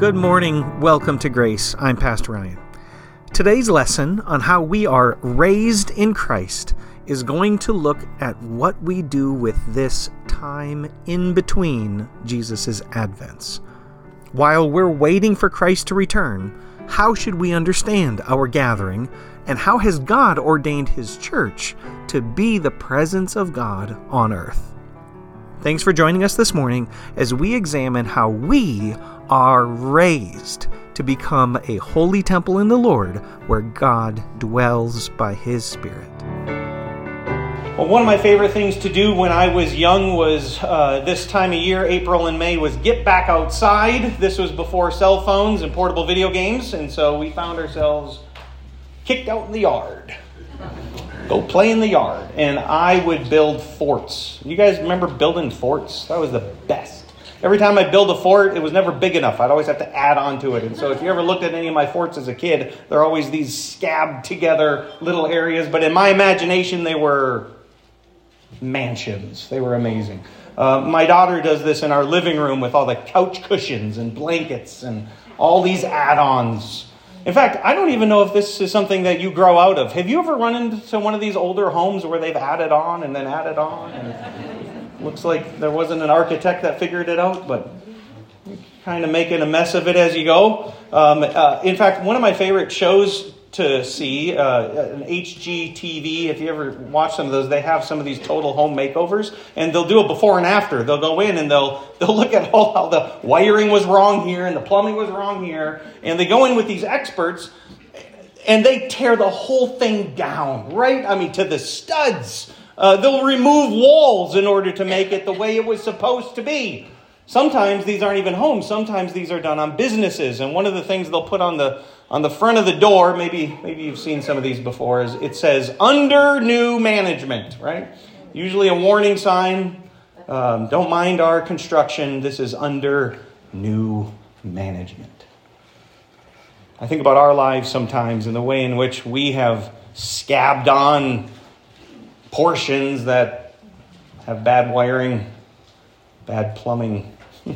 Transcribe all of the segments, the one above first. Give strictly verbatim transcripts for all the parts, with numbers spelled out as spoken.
Good morning. Welcome to Grace. I'm Pastor Ryan. Today's lesson on how we are raised in Christ is going to look at what we do with this time in between Jesus' advents. While we're waiting for Christ to return, how should we understand our gathering, and how has God ordained His church to be the presence of God on earth? Thanks for joining us this morning as we examine how we are raised to become a holy temple in the Lord where God dwells by His Spirit. Well, one of my favorite things to do when I was young was uh, this time of year, April and May, was get back outside. This was before cell phones and portable video games, and so we found ourselves kicked out in the yard. Go play in the yard. And I would build forts. You guys remember building forts? That was the best. Every time I build a fort, it was never big enough. I'd always have to add on to it. And so if you ever looked at any of my forts as a kid, they're always these scabbed together little areas. But in my imagination, they were mansions. They were amazing. Uh, my daughter does this in our living room with all the couch cushions and blankets and all these add-ons. In fact, I don't even know if this is something that you grow out of. Have you ever run into one of these older homes where they've added on and then added on? And it looks like there wasn't an architect that figured it out, but kind of making a mess of it as you go. Um, uh, in fact, one of my favorite shows to see, uh, an H G T V, if you ever watch some of those, they have some of these total home makeovers, and they'll do a before and after. They'll go in and they'll they'll look at all how the wiring was wrong here and the plumbing was wrong here, and they go in with these experts, and they tear the whole thing down, right? I mean, to the studs. Uh, they'll remove walls in order to make it the way it was supposed to be. Sometimes these aren't even homes. Sometimes these are done on businesses, and one of the things they'll put on the On the front of the door, maybe maybe you've seen some of these before, is it says, under new management, right? Usually a warning sign. Um, don't mind our construction. This is under new management. I think about our lives sometimes and the way in which we have scabbed on portions that have bad wiring, bad plumbing,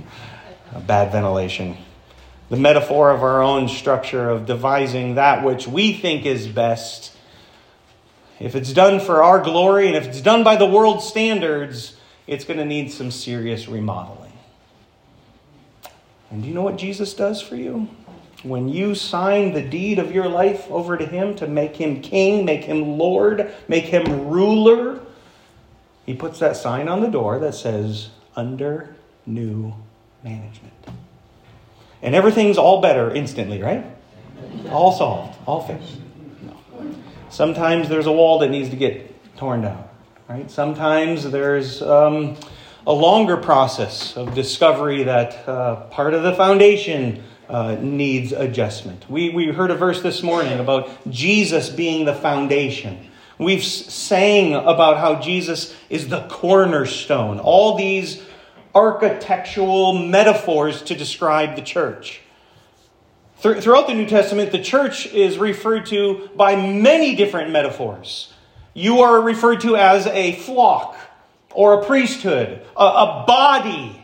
bad ventilation. The metaphor of our own structure of devising that which we think is best. If it's done for our glory and if it's done by the world's standards, it's going to need some serious remodeling. And do you know what Jesus does for you? When you sign the deed of your life over to Him to make Him king, make Him Lord, make Him ruler, He puts that sign on the door that says, under new management. And everything's all better instantly, right? All solved, all fixed. No. Sometimes there's a wall that needs to get torn down, right? Sometimes there's um, a longer process of discovery that uh, part of the foundation uh, needs adjustment. We we heard a verse this morning about Jesus being the foundation. We've sang about how Jesus is the cornerstone. All these architectural metaphors to describe the church. Th- throughout the New Testament, the church is referred to by many different metaphors. You are referred to as a flock or a priesthood, a, a body.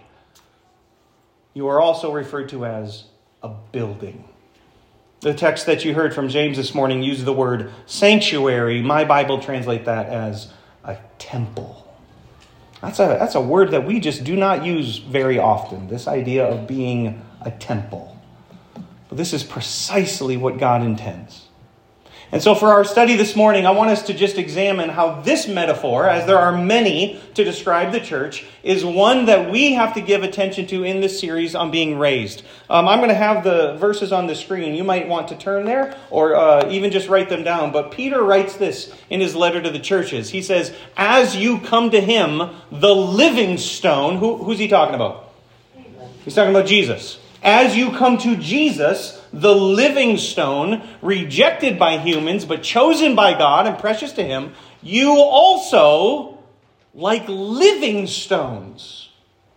You are also referred to as a building. The text that you heard from James this morning used the word sanctuary. My Bible translates that as a temple. That's a, that's a word that we just do not use very often, this idea of being a temple. But this is precisely what God intends. And so for our study this morning, I want us to just examine how this metaphor, as there are many to describe the church, is one that we have to give attention to in this series on being raised. Um, I'm going to have the verses on the screen. You might want to turn there or uh, even just write them down. But Peter writes this in his letter to the churches. He says, as you come to Him, the living stone. Who, who's he talking about? He's talking about Jesus. As you come to Jesus, the living stone, rejected by humans, but chosen by God and precious to Him, you also, like living stones,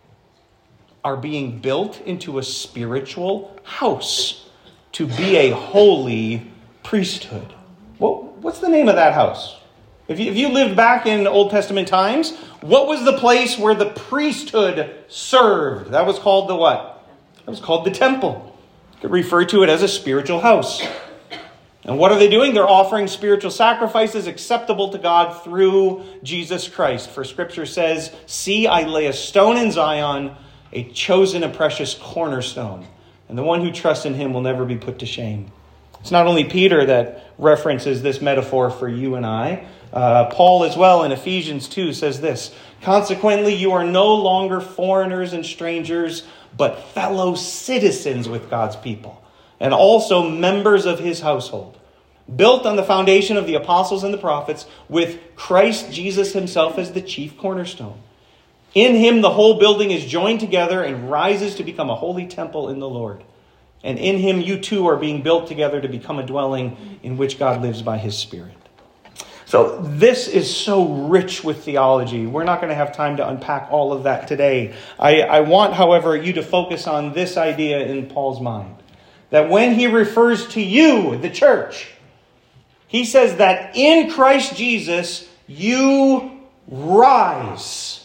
are being built into a spiritual house to be a holy priesthood. Well, what's the name of that house? If you, if you lived back in Old Testament times, what was the place where the priesthood served? That was called the what? That was called the temple. You could refer to it as a spiritual house. And what are they doing? They're offering spiritual sacrifices acceptable to God through Jesus Christ. For Scripture says, "See, I lay a stone in Zion, a chosen and precious cornerstone. And the one who trusts in him will never be put to shame." It's not only Peter that references this metaphor for you and I. Uh, Paul as well in Ephesians two says this, "Consequently, you are no longer foreigners and strangers, but fellow citizens with God's people, and also members of his household, built on the foundation of the apostles and the prophets, with Christ Jesus himself as the chief cornerstone. In him the whole building is joined together and rises to become a holy temple in the Lord. And in him you too are being built together to become a dwelling in which God lives by his Spirit." So this is so rich with theology. We're not going to have time to unpack all of that today. I, I want, however, you to focus on this idea in Paul's mind. That when he refers to you, the church, he says that in Christ Jesus, you rise.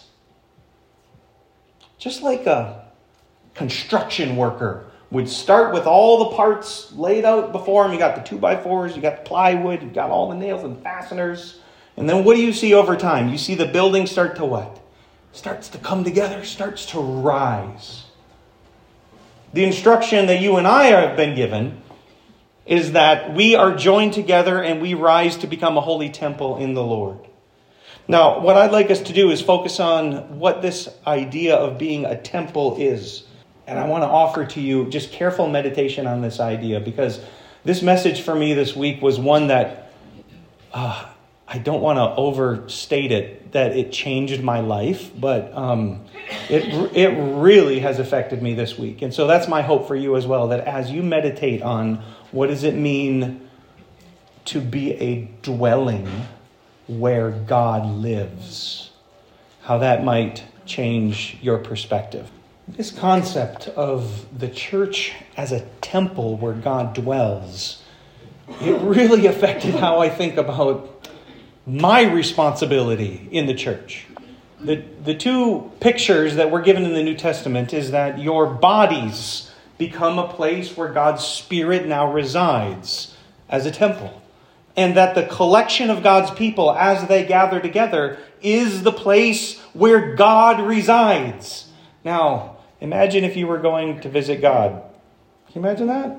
Just like a construction worker would start with all the parts laid out before him. You got the two by fours, you got the plywood, you got all the nails and fasteners. And then what do you see over time? You see the building start to what? Starts to come together, starts to rise. The instruction that you and I have been given is that we are joined together and we rise to become a holy temple in the Lord. Now, what I'd like us to do is focus on what this idea of being a temple is. And I want to offer to you just careful meditation on this idea, because this message for me this week was one that uh, I don't want to overstate it, that it changed my life, but um, it it really has affected me this week. And so that's my hope for you as well, that as you meditate on what does it mean to be a dwelling where God lives, how that might change your perspective. This concept of the church as a temple where God dwells, it really affected how I think about my responsibility in the church. The, the two pictures that we're given in the New Testament is that your bodies become a place where God's Spirit now resides as a temple. And that the collection of God's people as they gather together is the place where God resides. Now, imagine if you were going to visit God. Can you imagine that?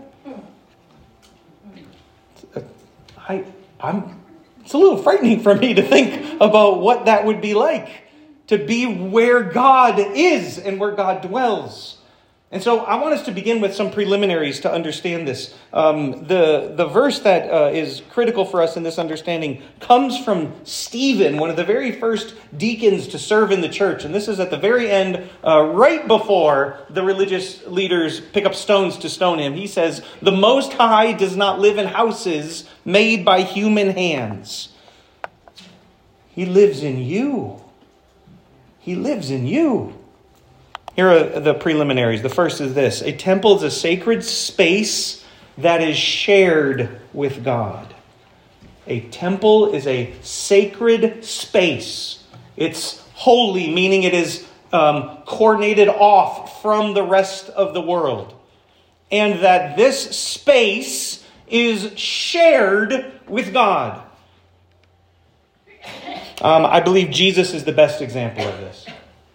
I, I'm, it's a little frightening for me to think about what that would be like, to be where God is and where God dwells. And so I want us to begin with some preliminaries to understand this. Um, the, the verse that uh, is critical for us in this understanding comes from Stephen, one of the very first deacons to serve in the church. And this is at the very end, uh, right before the religious leaders pick up stones to stone him. He says, "The Most High does not live in houses made by human hands. He lives in you. He lives in you." Here are the preliminaries. The first is this. A temple is a sacred space that is shared with God. A temple is a sacred space. It's holy, meaning it is um, coordinated off from the rest of the world. And that this space is shared with God. Um, I believe Jesus is the best example of this.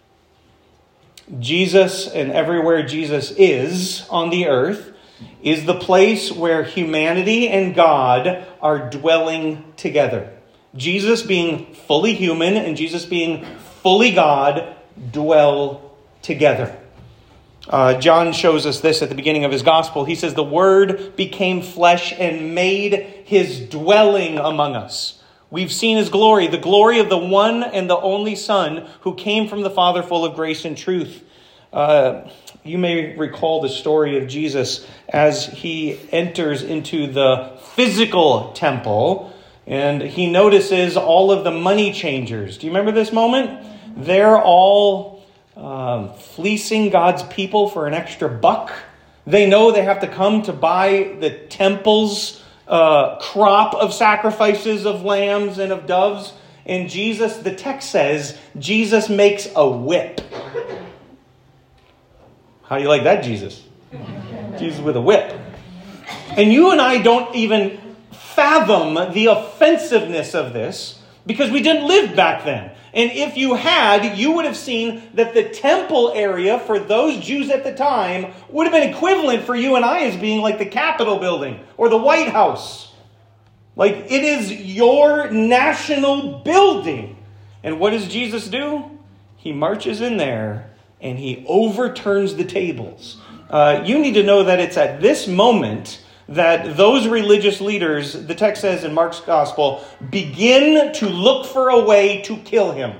Jesus, and everywhere Jesus is on the earth, is the place where humanity and God are dwelling together. Jesus being fully human and Jesus being fully God dwell together. Uh, John shows us this at the beginning of his gospel. He says, "The Word became flesh and made his dwelling among us. We've seen his glory, the glory of the one and the only Son who came from the Father, full of grace and truth." Uh, you may recall the story of Jesus as he enters into the physical temple and he notices all of the money changers. Do you remember this moment? They're all um, fleecing God's people for an extra buck. They know they have to come to buy the temple's uh, crop of sacrifices of lambs and of doves. And Jesus, the text says, Jesus makes a whip. How do you like that, Jesus? Jesus with a whip. And you and I don't even fathom the offensiveness of this because we didn't live back then. And if you had, you would have seen that the temple area for those Jews at the time would have been equivalent for you and I as being like the Capitol building or the White House. Like, it is your national building. And what does Jesus do? He marches in there and he overturns the tables. Uh, you need to know that it's at this moment that those religious leaders, the text says in Mark's gospel, begin to look for a way to kill him.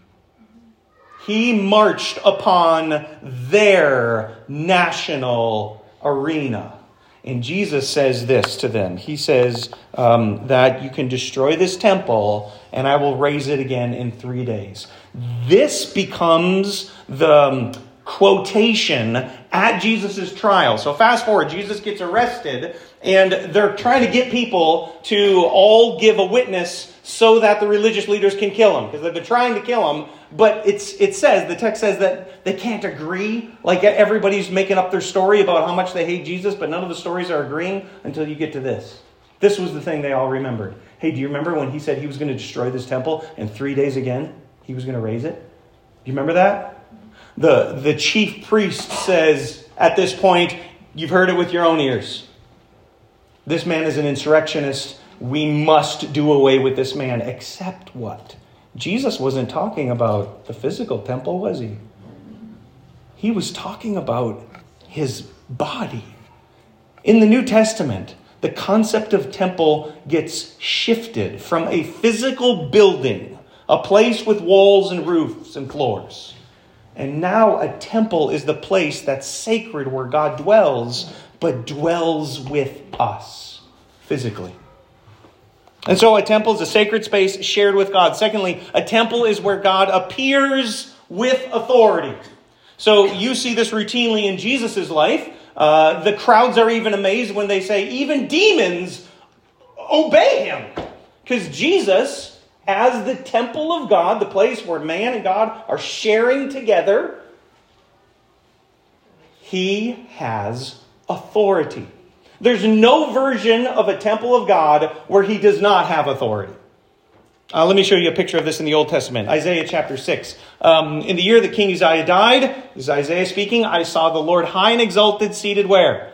He marched upon their national arena. And Jesus says this to them. He says um, that you can destroy this temple and I will raise it again in three days. This becomes the um, quotation at Jesus' trial. So fast forward, Jesus gets arrested and they're trying to get people to all give a witness so that the religious leaders can kill him. Because they've been trying to kill him, but it's it says, the text says that they can't agree. Like everybody's making up their story about how much they hate Jesus, but none of the stories are agreeing until you get to this. This was the thing they all remembered. Hey, do you remember when he said he was going to destroy this temple and three days again he was going to raise it? Do you remember that? The, the chief priest says at this point, you've heard it with your own ears. This man is an insurrectionist. We must do away with this man. Except what? Jesus wasn't talking about the physical temple, was he? He was talking about his body. In the New Testament, the concept of temple gets shifted from a physical building, a place with walls and roofs and floors. And now a temple is the place that's sacred where God dwells, but dwells with us physically. And so a temple is a sacred space shared with God. Secondly, a temple is where God appears with authority. So you see this routinely in Jesus' life. Uh, the crowds are even amazed when they say even demons obey him. Because Jesus, as the temple of God, the place where man and God are sharing together, he has authority. There's no version of a temple of God where he does not have authority. Uh, let me show you a picture of this in the Old Testament. Isaiah chapter six. Um, in the year that King Uzziah died, this is Isaiah speaking, I saw the Lord high and exalted, seated where?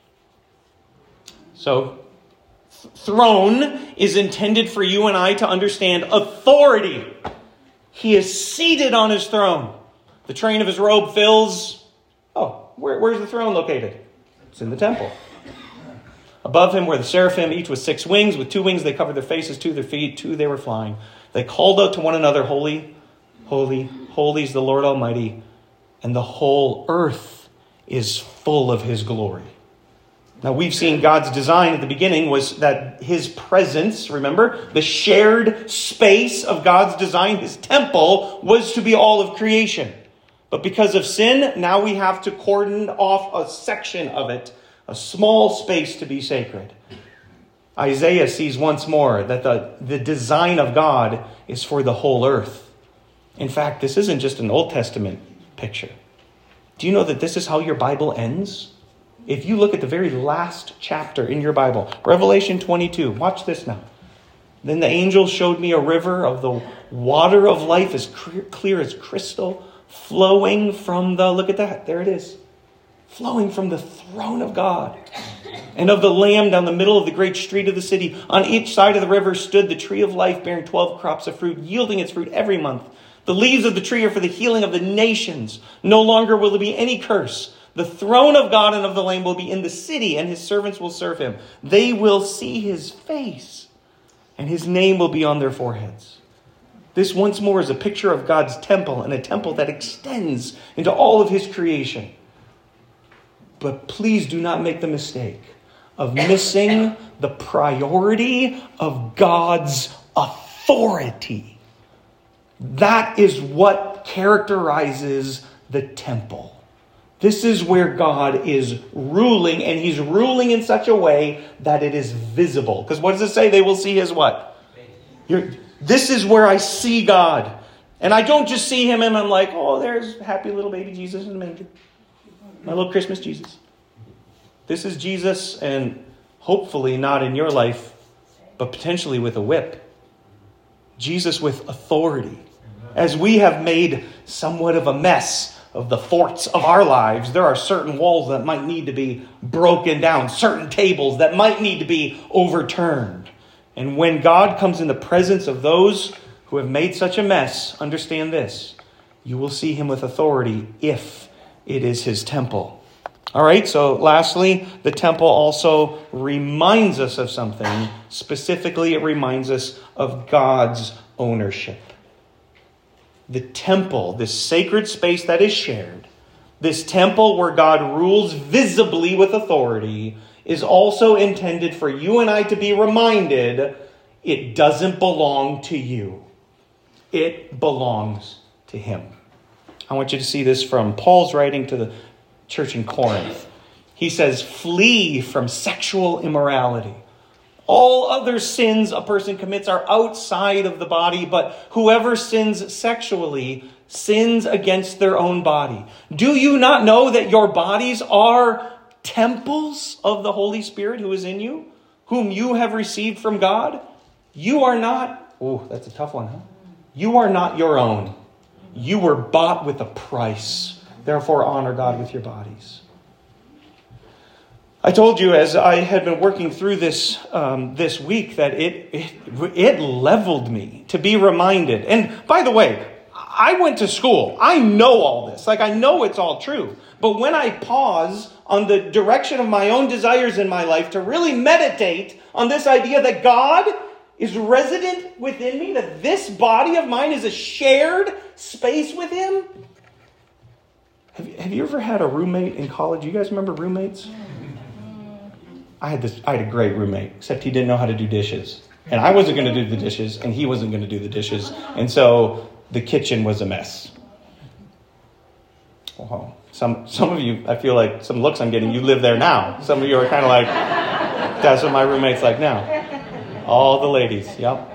So, th- throne is intended for you and I to understand authority. He is seated on his throne. The train of his robe fills... Oh, where, where's the throne located? It's in the temple. Above him were the seraphim, each with six wings. With two wings they covered their faces, two their feet, two they were flying. They called out to one another, Holy, holy, holy is the Lord Almighty, and the whole earth is full of his glory. Now we've seen God's design at the beginning was that his presence, remember, the shared space of God's design, his temple, was to be all of creation. But because of sin, now we have to cordon off a section of it, a small space to be sacred. Isaiah sees once more that the, the design of God is for the whole earth. In fact, this isn't just an Old Testament picture. Do you know that this is how your Bible ends? If you look at the very last chapter in your Bible, Revelation twenty-two, watch this now. Then the angel showed me a river of the water of life as clear, clear as crystal, flowing from the, look at that, there it is. Flowing from the throne of God and of the Lamb down the middle of the great street of the city. On each side of the river stood the tree of life, bearing twelve crops of fruit, yielding its fruit every month. The leaves of the tree are for the healing of the nations. No longer will there be any curse. The throne of God and of the Lamb will be in the city, and his servants will serve him. They will see his face, and his name will be on their foreheads. This once more is a picture of God's temple, and a temple that extends into all of his creation. But please do not make the mistake of missing the priority of God's authority. That is what characterizes the temple. This is where God is ruling, and he's ruling in such a way that it is visible. Because what does it say? They will see his what? You're, this is where I see God. And I don't just see him and I'm like, oh, there's happy little baby Jesus in the manger. My little Christmas Jesus. This is Jesus, and hopefully not in your life, but potentially with a whip. Jesus with authority. As we have made somewhat of a mess of the forts of our lives, there are certain walls that might need to be broken down, certain tables that might need to be overturned. And when God comes in the presence of those who have made such a mess, understand this: you will see him with authority if it is his temple. All right, so lastly, the temple also reminds us of something. Specifically, it reminds us of God's ownership. The temple, this sacred space that is shared, this temple where God rules visibly with authority, is also intended for you and I to be reminded it doesn't belong to you. It belongs to him. I want you to see this from Paul's writing to the church in Corinth. He says, flee from sexual immorality. All other sins a person commits are outside of the body, but whoever sins sexually sins against their own body. Do you not know that your bodies are temples of the Holy Spirit who is in you, whom you have received from God? You are not, oh, that's a tough one, huh? You are not your own. You were bought with a price. Therefore, honor God with your bodies. I told you as I had been working through this um, this week that it, it it leveled me to be reminded. And by the way, I went to school. I know all this. Like, I know it's all true. But when I pause on the direction of my own desires in my life to really meditate on this idea that God is resident within me, that this body of mine is a shared space with him. Have you, have you ever had a roommate in college? You guys remember roommates? I had this. I had a great roommate, except he didn't know how to do dishes. And I wasn't going to do the dishes, and he wasn't going to do the dishes. And so the kitchen was a mess. Wow. Some some of you, I feel like some looks I'm getting, you live there now. Some of you are kind of like, that's what my roommate's like now. All the ladies, yep.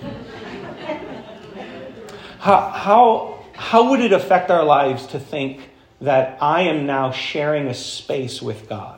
How, how, how would it affect our lives to think that I am now sharing a space with God?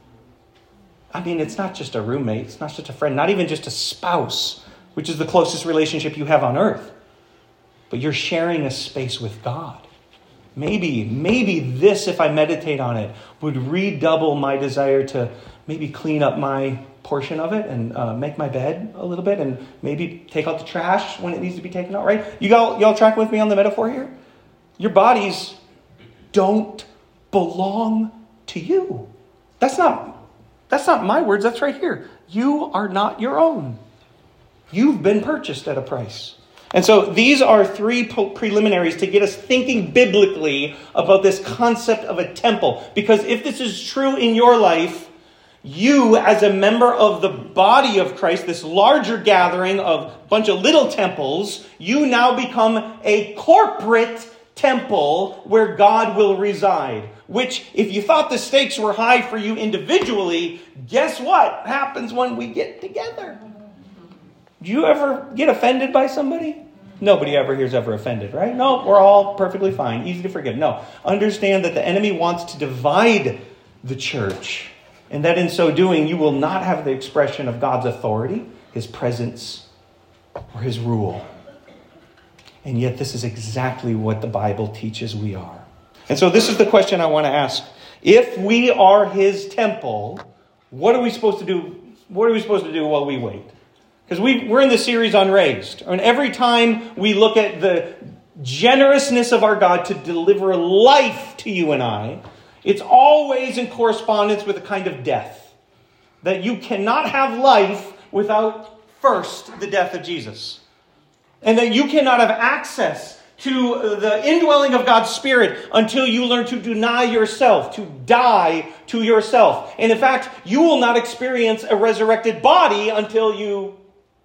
I mean, it's not just a roommate. It's not just a friend. Not even just a spouse, which is the closest relationship you have on earth. But you're sharing a space with God. Maybe, maybe this, if I meditate on it, would redouble my desire to maybe clean up my portion of it and uh, make my bed a little bit and maybe take out the trash when it needs to be taken out, right? You all, y'all track with me on the metaphor here? Your bodies don't belong to you. That's not... That's not my words, that's right here. You are not your own. You've been purchased at a price. And so these are three preliminaries to get us thinking biblically about this concept of a temple. Because if this is true in your life, you as a member of the body of Christ, this larger gathering of a bunch of little temples, you now become a corporate temple where God will reside. Which, if you thought the stakes were high for you individually, guess what happens when we get together? Do you ever get offended by somebody? Nobody ever here is ever offended, right? No, we're all perfectly fine, easy to forgive. No, understand that the enemy wants to divide the church, and that in so doing, you will not have the expression of God's authority, his presence, or his rule. And yet this is exactly what the Bible teaches we are. And so this is the question I want to ask. If we are his temple, what are we supposed to do? What are we supposed to do while we wait? Because we, we're in the series on Raised. And every time we look at the generousness of our God to deliver life to you and I, it's always in correspondence with a kind of death. That you cannot have life without first the death of Jesus. And that you cannot have access to the indwelling of God's Spirit until you learn to deny yourself, to die to yourself. And in fact, you will not experience a resurrected body until you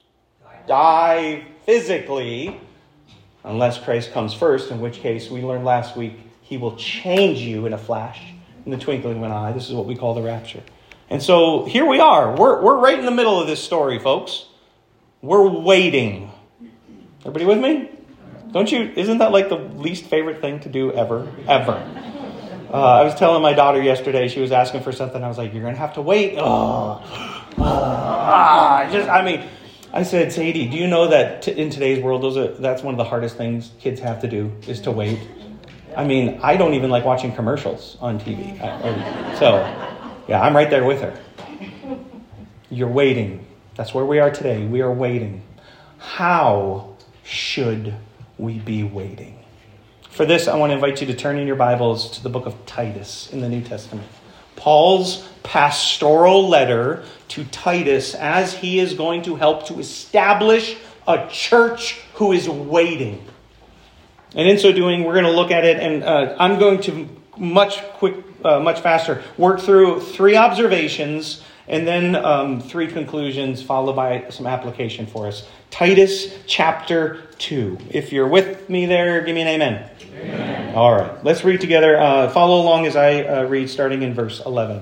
die physically, unless Christ comes first, in which case we learned last week, he will change you in a flash, in the twinkling of an eye. This is what we call the rapture. And so here we are. We're, we're right in the middle of this story, folks. We're waiting. Everybody with me? Don't you, isn't that like the least favorite thing to do ever? Ever. Uh, I was telling my daughter yesterday, she was asking for something. I was like, you're going to have to wait. Oh, ah, just, I mean, I said, Sadie, do you know that t- in today's world, those are that's one of the hardest things kids have to do is to wait. I mean, I don't even like watching commercials on T V. I, I, so, yeah, I'm right there with her. You're waiting. That's where we are today. We are waiting. How should we be waiting? For this, I want to invite you to turn in your Bibles to the book of Titus in the New Testament. Paul's pastoral letter to Titus as he is going to help to establish a church who is waiting. And in so doing, we're going to look at it, and uh, I'm going to much quick, uh, much faster, work through three observations and then um, three conclusions followed by some application for us. Titus chapter two. If you're with me there, give me an amen. Amen. All right, let's read together. Uh, follow along as I uh, read, starting in verse eleven.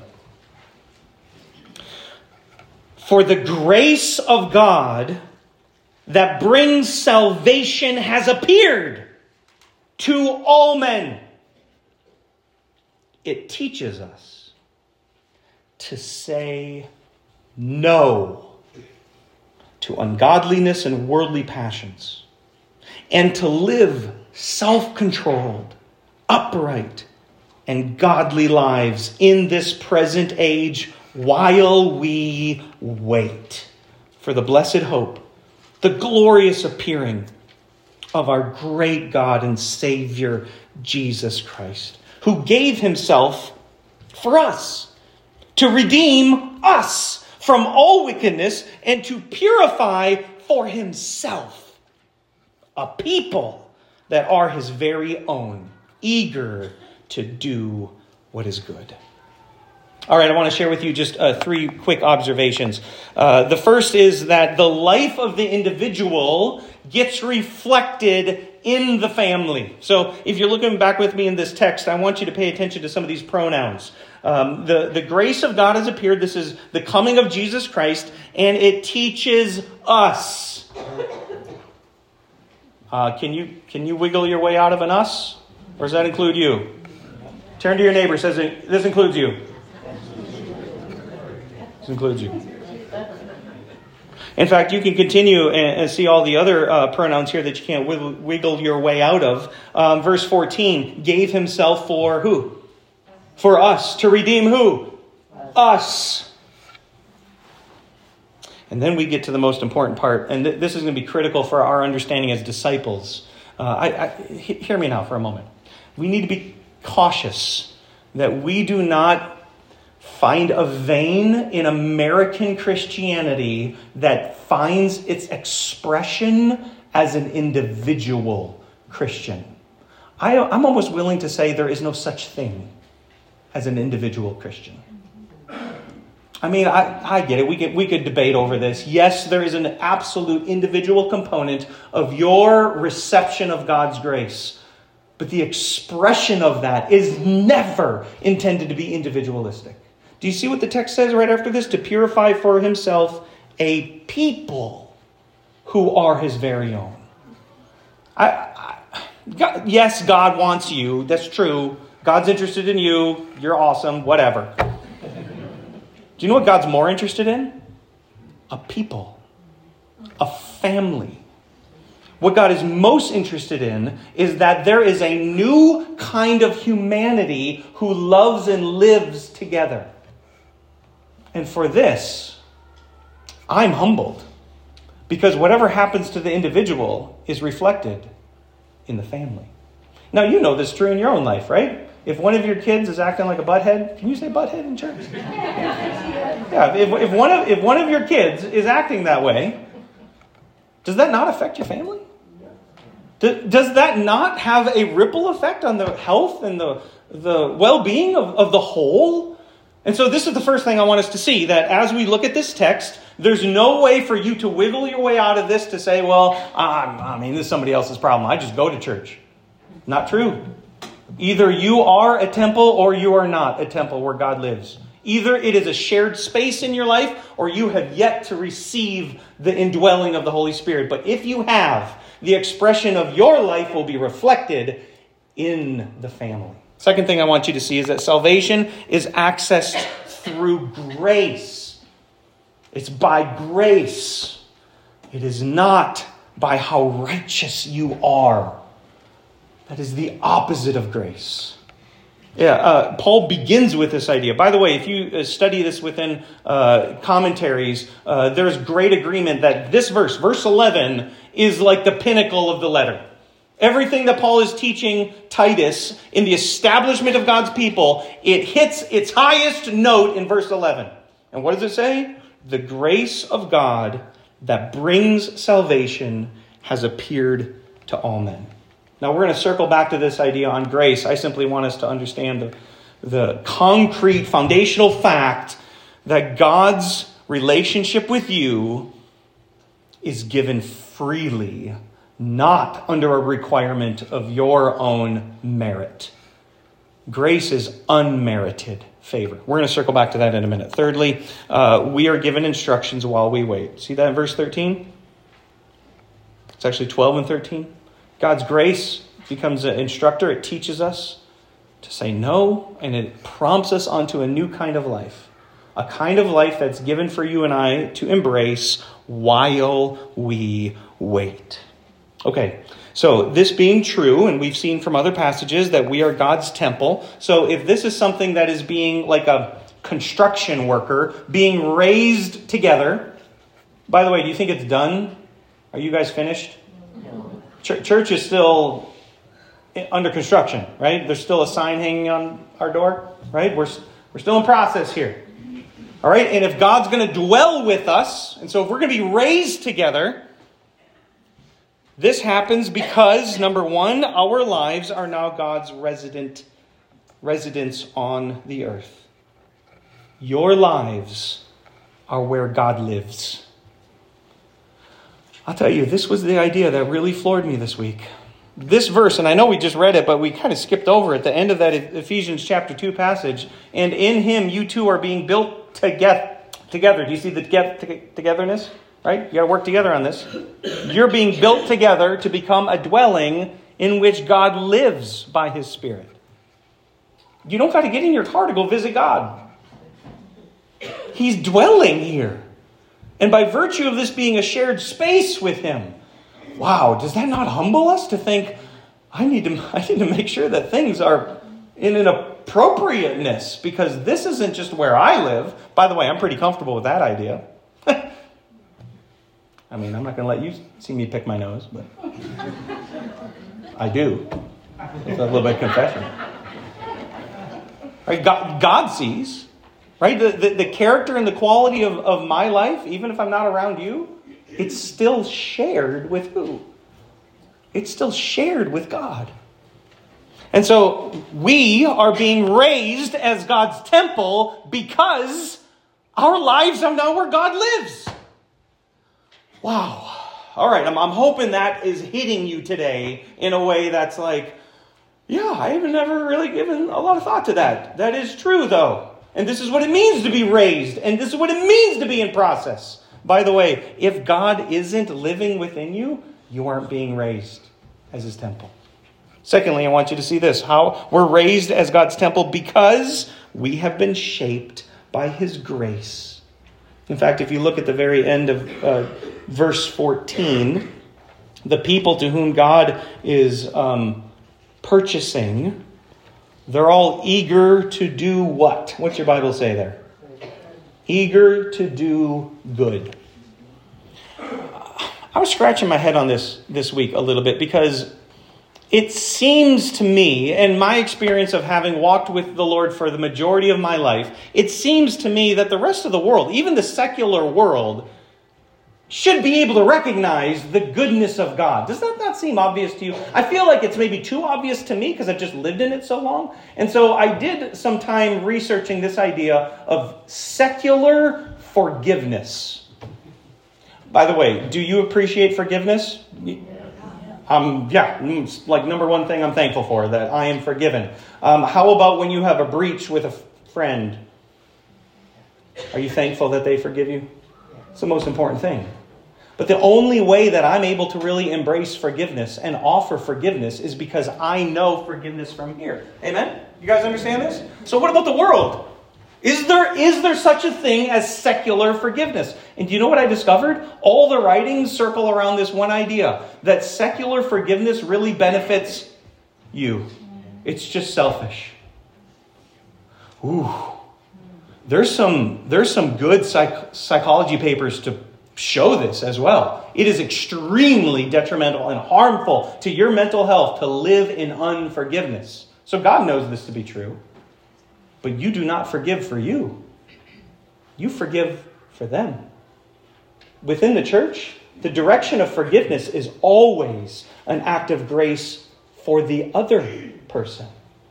For the grace of God that brings salvation has appeared to all men. It teaches us to say no to ungodliness and worldly passions, and to live self-controlled, upright, and godly lives in this present age while we wait for the blessed hope, the glorious appearing of our great God and Savior, Jesus Christ, who gave himself for us to redeem us from all wickedness and to purify for himself a people that are his very own, eager to do what is good. All right, I want to share with you just uh, three quick observations. Uh, the first is that the life of the individual gets reflected in the family. So if you're looking back with me in this text, I want you to pay attention to some of these pronouns. Um, the, the grace of God has appeared. This is the coming of Jesus Christ, and it teaches us. Uh, can you can you wiggle your way out of an us? Or does that include you? Turn to your neighbor. Says it, this includes you. This includes you. In fact, you can continue and, and see all the other uh, pronouns here that you can't wiggle, wiggle your way out of. Um, verse fourteen, gave himself for who? For us. To redeem who? Us. And then we get to the most important part, and th- this is going to be critical for our understanding as disciples. Uh, I, I, hear me now for a moment. We need to be cautious that we do not find a vein in American Christianity that finds its expression as an individual Christian. I, I'm almost willing to say there is no such thing as an individual Christian. I mean, I, I get it. We could, we could debate over this. Yes, there is an absolute individual component of your reception of God's grace. But the expression of that is never intended to be individualistic. Do you see what the text says right after this? To purify for himself a people who are his very own. I, I, God, yes, God wants you. That's true. God's interested in you. You're awesome. Whatever. Do you know what God's more interested in? A people. A family. What God is most interested in is that there is a new kind of humanity who loves and lives together. And for this, I'm humbled. Because whatever happens to the individual is reflected in the family. Now, you know this is true in your own life, right? If one of your kids is acting like a butthead, can you say butthead in church? Yeah, if, if, one of, if one of your kids is acting that way, does that not affect your family? Does that not have a ripple effect on the health and the, the well-being of, of the whole? And so this is the first thing I want us to see, that as we look at this text, there's no way for you to wiggle your way out of this to say, well, I mean, this is somebody else's problem. I just go to church. Not true. Either you are a temple or you are not a temple where God lives. Either it is a shared space in your life or you have yet to receive the indwelling of the Holy Spirit. But if you have, the expression of your life will be reflected in the family. Second thing I want you to see is that salvation is accessed through grace. It's by grace. It is not by how righteous you are. That is the opposite of grace. Yeah, uh, Paul begins with this idea. By the way, if you study this within uh, commentaries, uh, there's great agreement that this verse, verse eleven, is like the pinnacle of the letter. Everything that Paul is teaching Titus in the establishment of God's people, it hits its highest note in verse eleven. And what does it say? The grace of God that brings salvation has appeared to all men. Now we're going to circle back to this idea on grace. I simply want us to understand the, the concrete foundational fact that God's relationship with you is given freely, not under a requirement of your own merit. Grace is unmerited favor. We're going to circle back to that in a minute. Thirdly, uh, we are given instructions while we wait. See that in verse thirteen? It's actually twelve and thirteen. God's grace becomes an instructor. It teaches us to say no, and it prompts us onto a new kind of life. A kind of life that's given for you and I to embrace while we wait. Okay, so this being true, and we've seen from other passages that we are God's temple. So if this is something that is being like a construction worker, being raised together. By the way, do you think it's done? Are you guys finished? Ch- church is still under construction, right? There's still a sign hanging on our door, right? We're, we're still in process here. All right, and if God's going to dwell with us, and so if we're going to be raised together, this happens because, number one, our lives are now God's resident residence on the earth. Your lives are where God lives. I'll tell you, this was the idea that really floored me this week. This verse, and I know we just read it, but we kind of skipped over at the end of that Ephesians chapter two passage. And in him, you two are being built together. Together. Do you see the togetherness? Right? You got to work together on this. You're being built together to become a dwelling in which God lives by his Spirit. You don't got to get in your car to go visit God. He's dwelling here. And by virtue of this being a shared space with him, wow, does that not humble us to think, I need to, I need to make sure that things are in an appropriateness, because this isn't just where I live. By the way, I'm pretty comfortable with that idea. I mean, I'm not going to let you see me pick my nose, but I do. It's a little bit of confession. Right? God, God sees. Right? The, the, the character and the quality of, of my life, even if I'm not around you, it's still shared with who? It's still shared with God. And so we are being raised as God's temple because our lives are now where God lives. Wow. All right, I'm, I'm hoping that is hitting you today in a way that's like, yeah, I haven't never really given a lot of thought to that. That is true, though. And this is what it means to be raised. And this is what it means to be in process. By the way, if God isn't living within you, you aren't being raised as his temple. Secondly, I want you to see this. How we're raised as God's temple because we have been shaped by his grace. In fact, if you look at the very end of uh, verse fourteen, the people to whom God is um, purchasing, they're all eager to do what? What's your Bible say there? Eager to do good. I was scratching my head on this this week a little bit because it seems to me, and my experience of having walked with the Lord for the majority of my life, it seems to me that the rest of the world, even the secular world, should be able to recognize the goodness of God. Does that not seem obvious to you? I feel like it's maybe too obvious to me because I've just lived in it so long. And so I did some time researching this idea of secular forgiveness. By the way, do you appreciate forgiveness? Um, yeah, it's like number one thing I'm thankful for, that I am forgiven. Um, how about when you have a breach with a f- friend? Are you thankful that they forgive you? It's the most important thing. But the only way that I'm able to really embrace forgiveness and offer forgiveness is because I know forgiveness from here. Amen? You guys understand this? So what about the world? Is there, is there such a thing as secular forgiveness? And do you know what I discovered? All the writings circle around this one idea, that secular forgiveness really benefits you. It's just selfish. Ooh. There's some, there's some good psych, psychology papers to show this as well. It is extremely detrimental and harmful to your mental health to live in unforgiveness. So God knows this to be true. But you do not forgive for you. You forgive for them. Within the church, the direction of forgiveness is always an act of grace for the other person.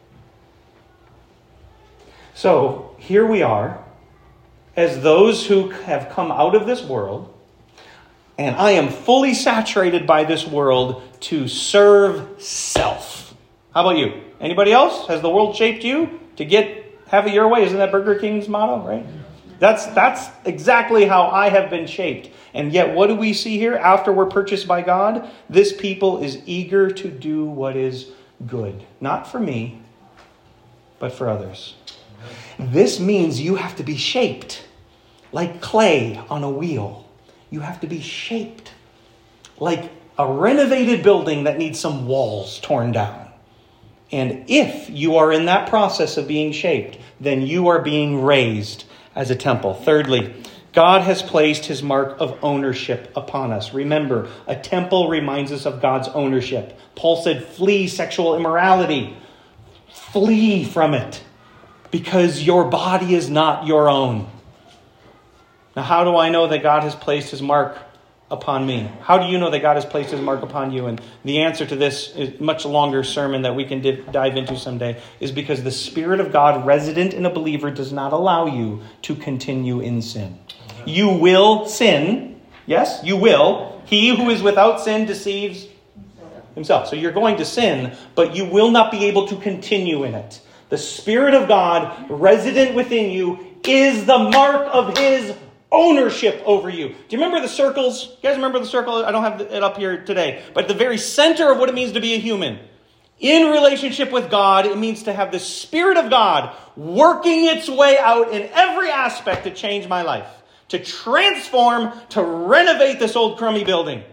So here we are, as those who have come out of this world, and I am fully saturated by this world to serve self. How about you? Anybody else? Has the world shaped you to get have it your way? Isn't that Burger King's motto, right? That's that's exactly how I have been shaped. And yet, what do we see here? After we're purchased by God, this people is eager to do what is good. Not for me, but for others. This means you have to be shaped like clay on a wheel. You have to be shaped like a renovated building that needs some walls torn down. And if you are in that process of being shaped, then you are being raised as a temple. Thirdly, God has placed his mark of ownership upon us. Remember, a temple reminds us of God's ownership. Paul said, flee sexual immorality. Flee from it, because your body is not your own. Now, how do I know that God has placed his mark upon me? How do you know that God has placed his mark upon you? And the answer to this is a much longer sermon that we can div- dive into someday, is because the Spirit of God resident in a believer does not allow you to continue in sin. You will sin. Yes, you will. He who is without sin deceives himself. So you're going to sin, but you will not be able to continue in it. The Spirit of God resident within you is the mark of his ownership over you. Do you remember the circles? You guys remember the circle? I don't have it up here today. But the very center of what it means to be a human, in relationship with God, it means to have the Spirit of God working its way out in every aspect to change my life, to transform, to renovate this old crummy building.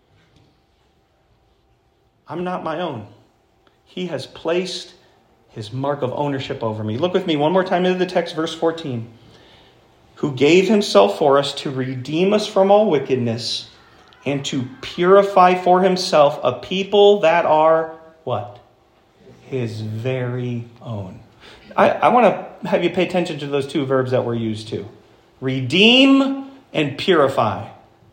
I'm not my own. He has placed his mark of ownership over me. Look with me one more time into the text, verse fourteen. Who gave himself for us to redeem us from all wickedness and to purify for himself a people that are, what? His very own. I, I want to have you pay attention to those two verbs that were used too. Redeem and purify.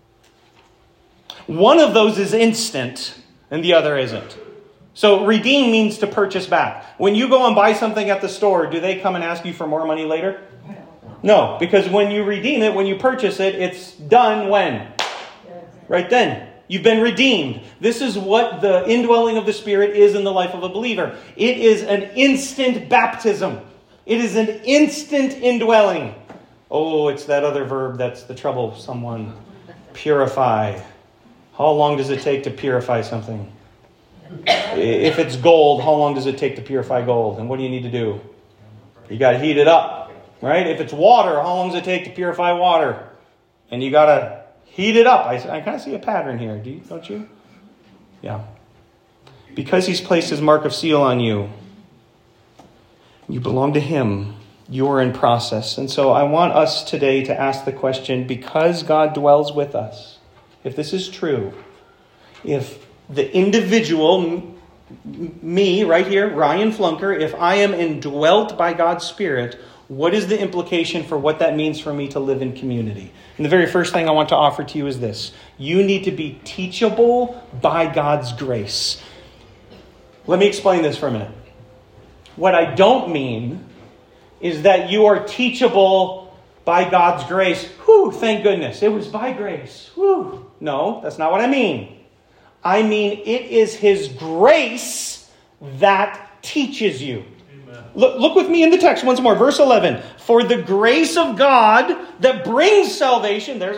One of those is instant and the other isn't. So redeem means to purchase back. When you go and buy something at the store, do they come and ask you for more money later? No, because when you redeem it, when you purchase it, it's done when? Right then. You've been redeemed. This is what the indwelling of the Spirit is in the life of a believer. It is an instant baptism. It is an instant indwelling. Oh, it's that other verb that's the trouble of someone. Purify. How long does it take to purify something? If it's gold, how long does it take to purify gold? And what do you need to do? You got to heat it up. Right? If it's water, how long does it take to purify water? And you got to heat it up. I, I kind of see a pattern here. Do you, don't you? Yeah. Because he's placed his mark of seal on you, you belong to him. You're in process. And so I want us today to ask the question, because God dwells with us, if this is true, if the individual, me right here, Ryan Flunker, if I am indwelt by God's Spirit, what is the implication for what that means for me to live in community? And the very first thing I want to offer to you is this. You need to be teachable by God's grace. Let me explain this for a minute. What I don't mean is that you are teachable by God's grace. Whew, thank goodness. It was by grace. Whew. No, that's not what I mean. I mean, it is his grace that teaches you. Look, look with me in the text once more. Verse eleven. For the grace of God that brings salvation. There's our,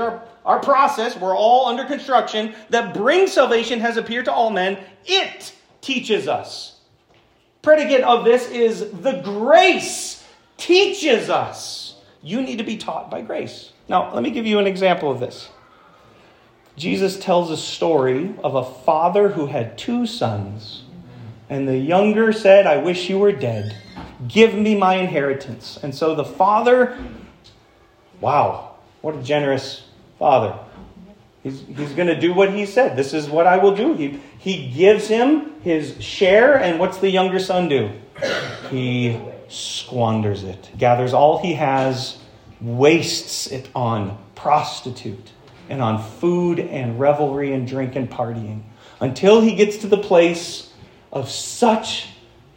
our process, we're all under construction, that brings salvation has appeared to all men. It teaches us. Predicate of this is the grace teaches us. You need to be taught by grace. Now, let me give you an example of this. Jesus tells a story of a father who had two sons. And the younger said, I wish you were dead. Give me my inheritance. And so the father, wow, what a generous father. He's, he's going to do what he said. This is what I will do. He, he gives him his share. And what's the younger son do? He squanders it. Gathers all he has, wastes it on prostitute and on food and revelry and drink and partying. Until he gets to the place of such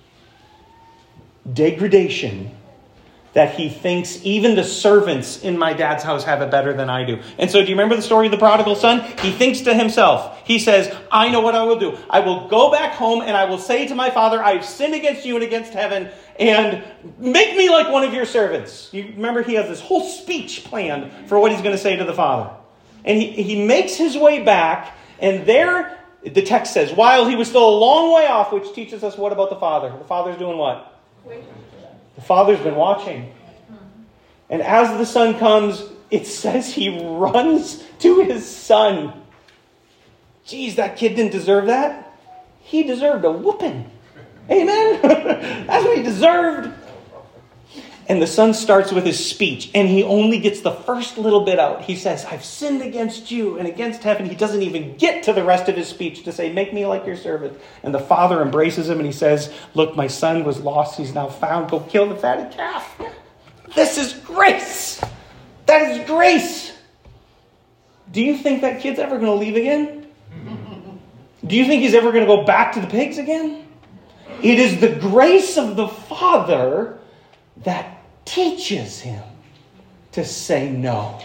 degradation that he thinks even the servants in my dad's house have it better than I do. And so do you remember the story of the prodigal son? He thinks to himself, he says, I know what I will do. I will go back home and I will say to my father, I've sinned against you and against heaven, and make me like one of your servants. You remember he has this whole speech planned for what he's going to say to the father. And he, he makes his way back, and there the text says, while he was still a long way off, which teaches us what about the father? The father's doing what? The father's been watching. And as the son comes, it says he runs to his son. Geez, that kid didn't deserve that. He deserved a whooping. Amen? That's what he deserved. And the son starts with his speech, and he only gets the first little bit out. He says, I've sinned against you and against heaven. He doesn't even get to the rest of his speech to say, make me like your servant. And the father embraces him and he says, look, my son was lost. He's now found. Go kill the fatted calf. This is grace. That is grace. Do you think that kid's ever going to leave again? Do you think he's ever going to go back to the pigs again? It is the grace of the Father that teaches him to say no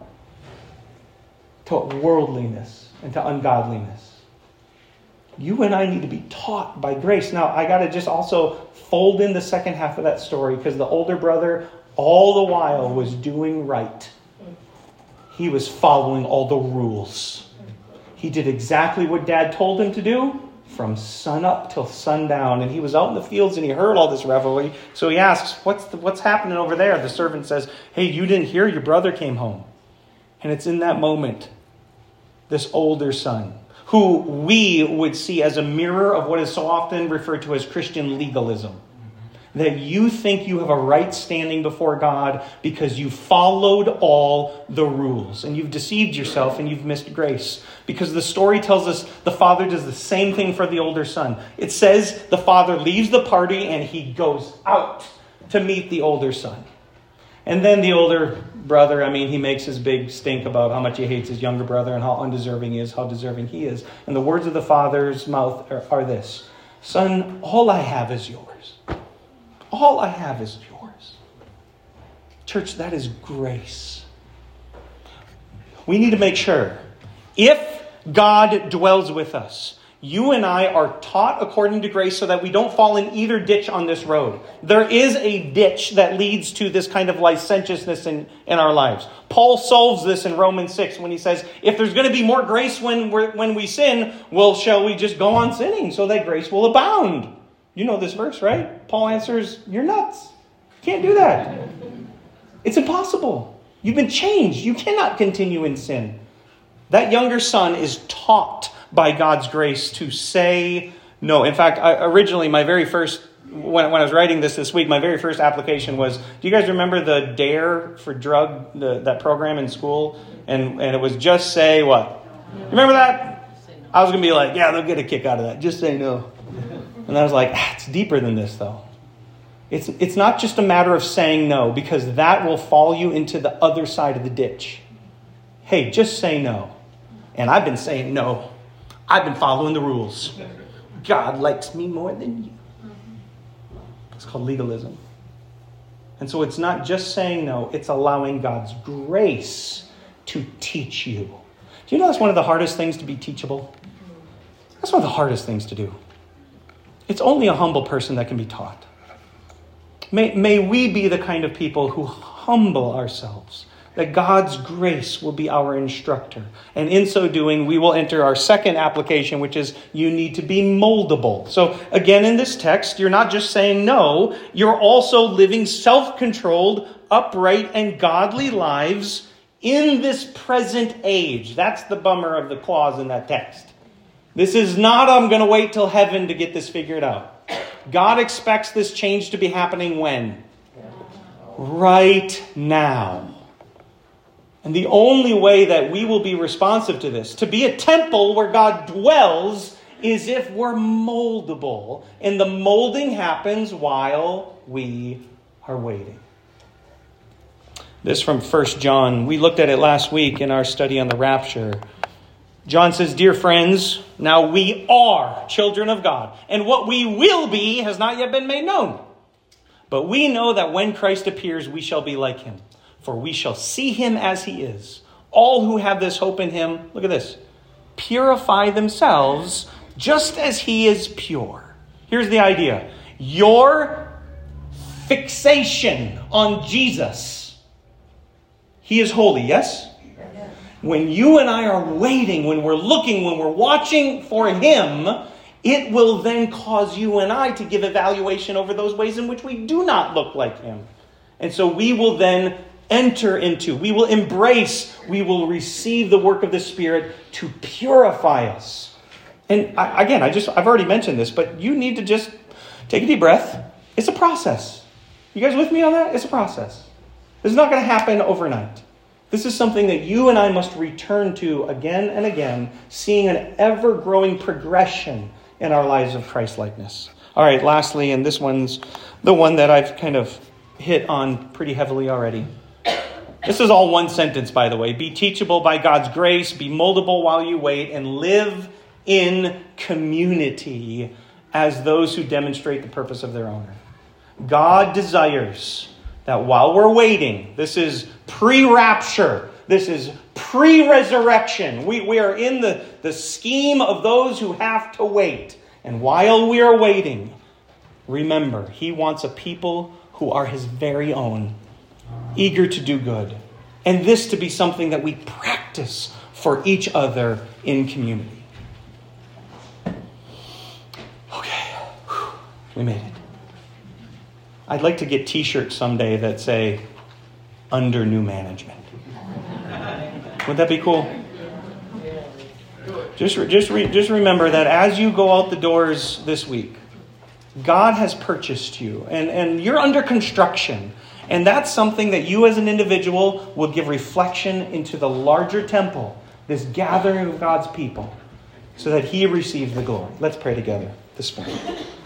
to worldliness and to ungodliness. You and I need to be taught by grace. Now, I got to just also fold in the second half of that story, because the older brother all the while was doing right. He was following all the rules. He did exactly what Dad told him to do from sun up till sundown. And he was out in the fields and he heard all this revelry. So he asks, what's the, what's happening over there? The servant says, hey, you didn't hear? Your brother came home. And it's in that moment, this older son, who we would see as a mirror of what is so often referred to as Christian legalism. That you think you have a right standing before God because you followed all the rules. And you've deceived yourself and you've missed grace. Because the story tells us the father does the same thing for the older son. It says the father leaves the party and he goes out to meet the older son. And then the older brother, I mean, he makes his big stink about how much he hates his younger brother and how undeserving he is, how deserving he is. And the words of the father's mouth are, are this: son, all I have is yours. All I have is yours. Church, that is grace. We need to make sure, if God dwells with us, you and I are taught according to grace so that we don't fall in either ditch on this road. There is a ditch that leads to this kind of licentiousness in, in our lives. Paul solves this in Romans six when he says, if there's going to be more grace when, we're, when we sin, well, shall we just go on sinning so that grace will abound? You know this verse, right? Paul answers, you're nuts. Can't do that. It's impossible. You've been changed. You cannot continue in sin. That younger son is taught by God's grace to say no. In fact, I, originally my very first, when, when I was writing this this week, my very first application was, do you guys remember the DARE for drug, the, that program in school? And, and it was just say what? You remember that? I was going to be like, yeah, they'll get a kick out of that. Just say no. And I was like, ah, it's deeper than this, though. It's it's not just a matter of saying no, because that will fall you into the other side of the ditch. Hey, just say no. And I've been saying no. I've been following the rules. God likes me more than you. It's called legalism. And so it's not just saying no, it's allowing God's grace to teach you. Do you know that's one of the hardest things to be teachable? That's one of the hardest things to do. It's only a humble person that can be taught. May, may we be the kind of people who humble ourselves that God's grace will be our instructor. And in so doing, we will enter our second application, which is you need to be moldable. So again, in this text, you're not just saying no, you're also living self-controlled, upright, and godly lives in this present age. That's the bummer of the clause in that text. This is not, I'm going to wait till heaven to get this figured out. God expects this change to be happening when? Right now. And the only way that we will be responsive to this, to be a temple where God dwells, is if we're moldable. And the molding happens while we are waiting. This from First John. We looked at it last week in our study on the rapture. John says, "Dear friends, now we are children of God, and what we will be has not yet been made known. But we know that when Christ appears, we shall be like him. For we shall see him as he is. All who have this hope in him," look at this, "purify themselves just as he is pure." Here's the idea. Your fixation on Jesus. He is holy, yes? When you and I are waiting, when we're looking, when we're watching for him, it will then cause you and I to give evaluation over those ways in which we do not look like him. And so we will then enter into, we will embrace, we will receive the work of the Spirit to purify us. And I, again, I just, I've already mentioned this, but you need to just take a deep breath. It's a process. You guys with me on that? It's a process. This is not going to happen overnight. This is something that you and I must return to again and again, seeing an ever-growing progression in our lives of Christ-likeness. All right, lastly, and this one's the one that I've kind of hit on pretty heavily already. This is all one sentence, by the way. Be teachable by God's grace, be moldable while you wait, and live in community as those who demonstrate the purpose of their owner. God desires that while we're waiting, this is pre-rapture, this is pre-resurrection. We, we are in the, the scheme of those who have to wait. And while we are waiting, remember, he wants a people who are his very own, eager to do good. And this to be something that we practice for each other in community. Okay, we made it. I'd like to get t-shirts someday that say, "Under new management." Would that be cool? Just, just, re, just remember that as you go out the doors this week, God has purchased you, and, and you're under construction. And that's something that you as an individual will give reflection into the larger temple, this gathering of God's people, so that he receives the glory. Let's pray together this morning.